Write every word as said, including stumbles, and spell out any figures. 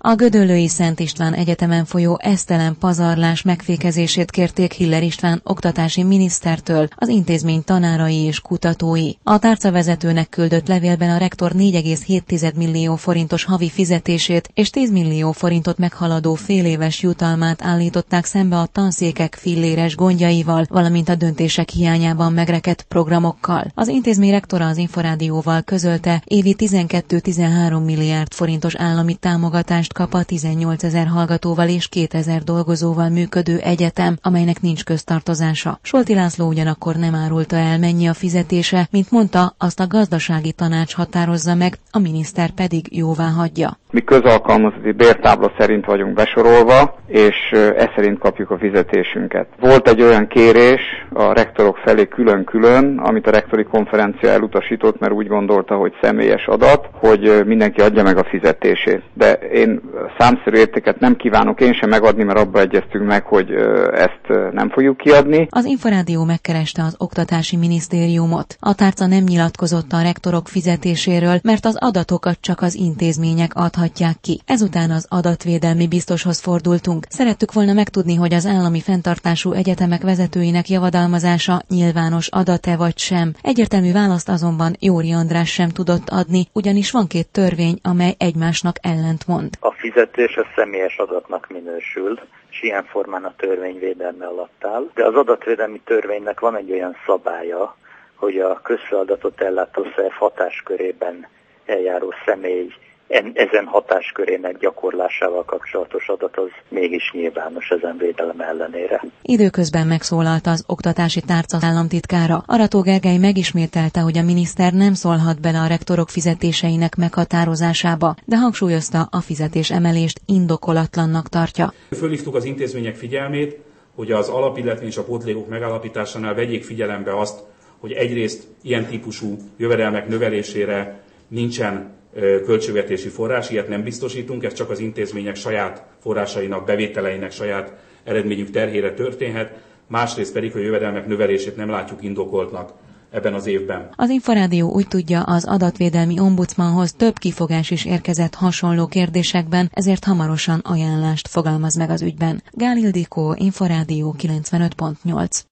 A gödöllői Szent István Egyetemen folyó esztelen pazarlás megfékezését kérték Hiller István oktatási minisztertől az intézmény tanárai és kutatói. A tárcavezetőnek küldött levélben a rektor négy egész hét millió forintos havi fizetését és tíz millió forintot meghaladó féléves jutalmát állították szembe a tanszékek filléres gondjaival, valamint a döntések hiányában megrekedt programokkal. Az intézmény rektora az Inforádióval közölte, évi tizenkettő-tizenhárom milliárd forintos állami támogatást kap a tizennyolcezer hallgatóval és kétezer dolgozóval működő egyetem, amelynek nincs köztartozása. Solti László ugyanakkor nem árulta el, mennyi a fizetése, mint mondta, azt a gazdasági tanács határozza meg, a miniszter pedig jóvá hagyja. Mi közalkalmazotti bértábla szerint vagyunk besorolva, és ez szerint kapjuk a fizetésünket. Volt egy olyan kérés a rektorok felé külön-külön, amit a rektori konferencia elutasított, mert úgy gondolta, hogy személyes adat, hogy mindenki adja meg a fizetését. De én számszerű értéket nem kívánok én sem megadni, mert abba egyeztünk meg, hogy ezt nem fogjuk kiadni. Az Inforádió megkereste az Oktatási Minisztériumot. A tárca nem nyilatkozott a rektorok fizetéséről, mert az adatokat csak az intézmények adhatják ki. Ezután az adatvédelmi biztoshoz fordultunk. Szerettük volna megtudni, hogy az állami fenntartású egyetemek vezetőinek javadalmazása nyilvános adat-e vagy sem. Egyértelmű választ azonban Jóri András sem tudott adni, ugyanis van két törvény, amely egymásnak ellentmond. A fizetés a személyes adatnak minősül, és ilyen formán a törvény védelme alatt áll. De az adatvédelmi törvénynek van egy olyan szabálya, hogy a közfeladatot ellátó szerv hatáskörében eljáró személy ezen hatáskörének gyakorlásával kapcsolatos adat az mégis nyilvános ezen védelem ellenére. Időközben megszólalt az oktatási tárca államtitkára. Arató Gergely megismételte, hogy a miniszter nem szólhat bele a rektorok fizetéseinek meghatározásába, de hangsúlyozta, a fizetésemelést indokolatlannak tartja. Fölhívtuk az intézmények figyelmét, hogy az alap, illetve és a pótlékok megállapításánál vegyék figyelembe azt, hogy egyrészt ilyen típusú jövedelmek növelésére nincsen költségvetési forrás, ilyet nem biztosítunk, ez csak az intézmények saját forrásainak, bevételeinek, saját eredményük terhére történhet, másrészt pedig a jövedelmek növelését nem látjuk indokoltnak ebben az évben. Az Inforádió úgy tudja, az adatvédelmi ombudsmanhoz több kifogás is érkezett hasonló kérdésekben, ezért hamarosan ajánlást fogalmaz meg az ügyben. Gál Ildikó, Inforádió kilencvenöt pont nyolc.